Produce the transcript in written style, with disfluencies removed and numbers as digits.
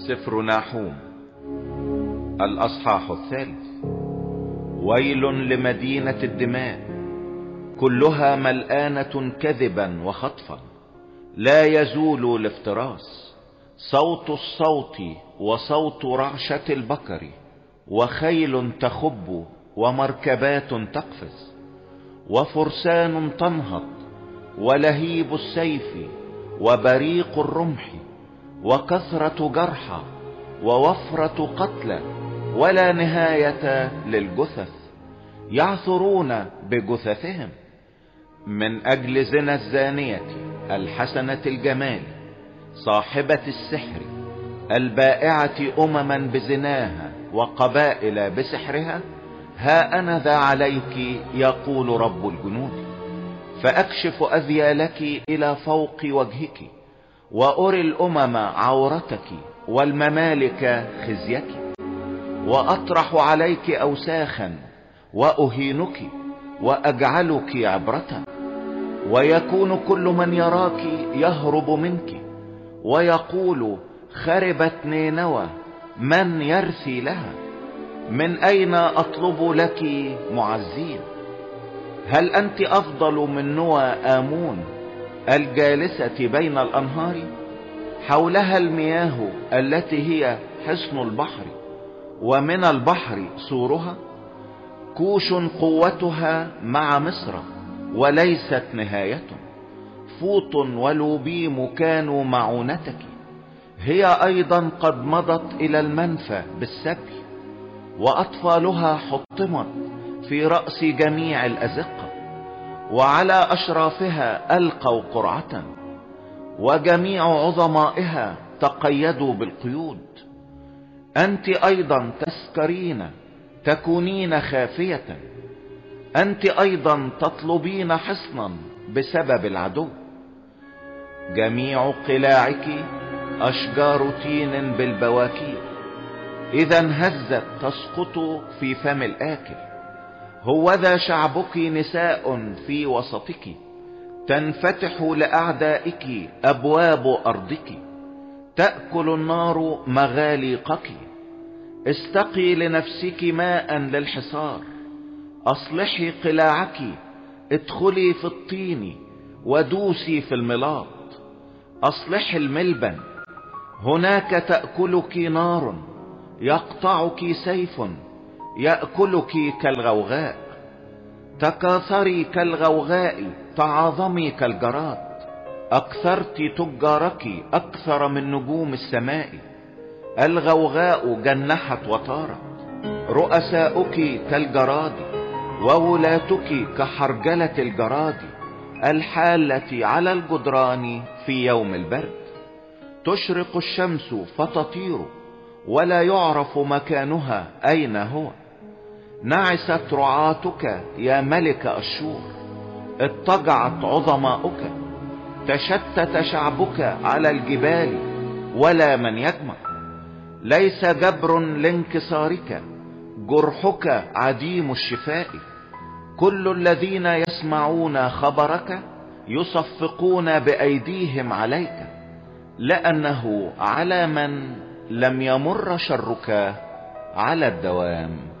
سفر ناحوم الأصحاح 3. ويل لمدينة الدماء، كلها ملآنة كذبا وخطفا، لا يزول الافتراس. صوت الصوت وصوت رعشة البكر، وخيل تخب ومركبات تقفز، وفرسان تنهض، ولهيب السيف وبريق الرمح، وكثرة جرحى ووفرة قتلى، ولا نهاية للجثث. يعثرون بجثثهم من اجل زنا الزانية الحسنة الجمال، صاحبة السحر، البائعة امما بزناها وقبائل بسحرها. ها انا ذا عليك يقول رب الجنود، فاكشف اذيالك الى فوق وجهك، واري الامم عورتك والممالك خزيك، واطرح عليك اوساخا واهينك واجعلك عبرة. ويكون كل من يراك يهرب منك، ويقول خربت نينوى، من يرثي لها؟ من اين اطلب لك معزين؟ هل انت افضل من نوى آمون الجالسة بين الانهار؟ حولها المياه التي هي حصن البحر، ومن البحر سورها. كوش قوتها مع مصر، وليست نهاية. فوط ولوبيم كانوا معونتك، هي ايضا قد مضت الى المنفى بالسبي، واطفالها حطمت في رأس جميع الازقة، وعلى اشرافها القوا قرعة، وجميع عظمائها تقيدوا بالقيود. انت ايضا تسكرين، تكونين خافية، انت ايضا تطلبين حصنا بسبب العدو. جميع قلاعك اشجار تين بالبواكير، اذا انهزت تسقط في فم الاكل. هوذا شعبك نساء في وسطك، تنفتح لاعدائك ابواب ارضك، تأكل النار مغاليقك. استقي لنفسك ماء للحصار، اصلحي قلاعك، ادخلي في الطين ودوسي في الملاط. اصلحي الملبن، هناك تأكلك نار، يقطعك سيف، يأكلك كالغوغاء. تكاثري كالغوغاء، تعاظمي كالجراد، اكثرت تجارك اكثر من نجوم السماء. الغوغاء جنحت وطارت، رؤساؤك كالجراد، وولاتك كحرجلة الجراد الحالة على الجدران في يوم البرد. تشرق الشمس فتطير، ولا يعرف مكانها اين هو. نعست رعاتك يا ملك اشور، اضطجعت عظماؤك. تشتت شعبك على الجبال، ولا من يجمع. ليس جبر لانكسارك، جرحك عديم الشفاء. كل الذين يسمعون خبرك يصفقون بأيديهم عليك، لأنه على من لم يمر شرك على الدوام.